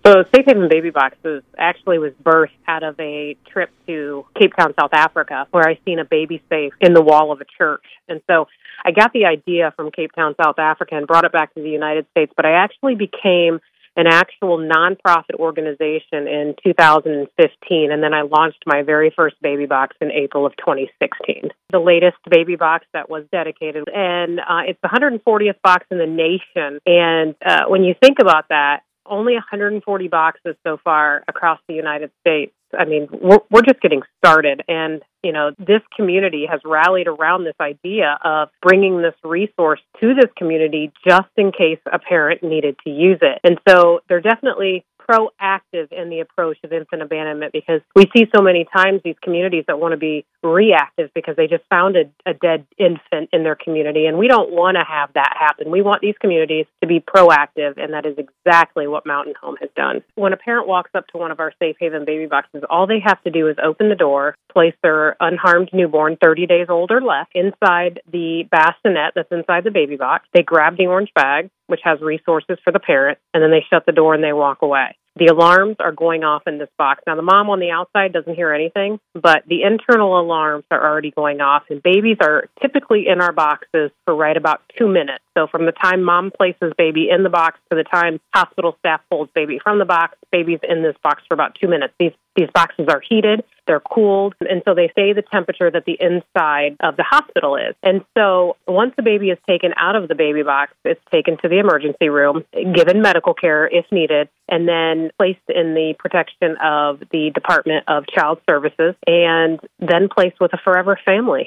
So Safe Haven Baby Boxes actually was birthed out of a trip to Cape Town, South Africa, where I seen a baby safe in the wall of a church. And so I got the idea from Cape Town, South Africa, and brought it back to the United States, but I actually became an actual nonprofit organization in 2015, and then I launched my very first baby box in April of 2016. The latest baby box that was dedicated, and it's the 140th box in the nation. And when you think about that, only 140 boxes so far across the United States. I mean, we're just getting started. And, you know, this community has rallied around this idea of bringing this resource to this community just in case a parent needed to use it. And so they're definitely proactive in the approach of infant abandonment, because we see so many times these communities that want to be reactive because they just found a dead infant in their community, and we don't want to have that happen. We want these communities to be proactive, and that is exactly what Mountain Home has done. When a parent walks up to one of our Safe Haven baby boxes, all they have to do is open the door, place their unharmed newborn, 30 days old or less, inside the bassinet that's inside the baby box. They grab the orange bag, which has resources for the parent, and then they shut the door and they walk away. The alarms are going off in this box. Now, the mom on the outside doesn't hear anything, but the internal alarms are already going off, and babies are typically in our boxes for right about 2 minutes. So from the time mom places baby in the box to the time hospital staff pulls baby from the box, baby's in this box for about 2 minutes. These boxes are heated, they're cooled, and so they stay the temperature that the inside of the hospital is. And so once the baby is taken out of the baby box, it's taken to the emergency room, given medical care if needed, and then placed in the protection of the Department of Child Services, and then placed with a forever family.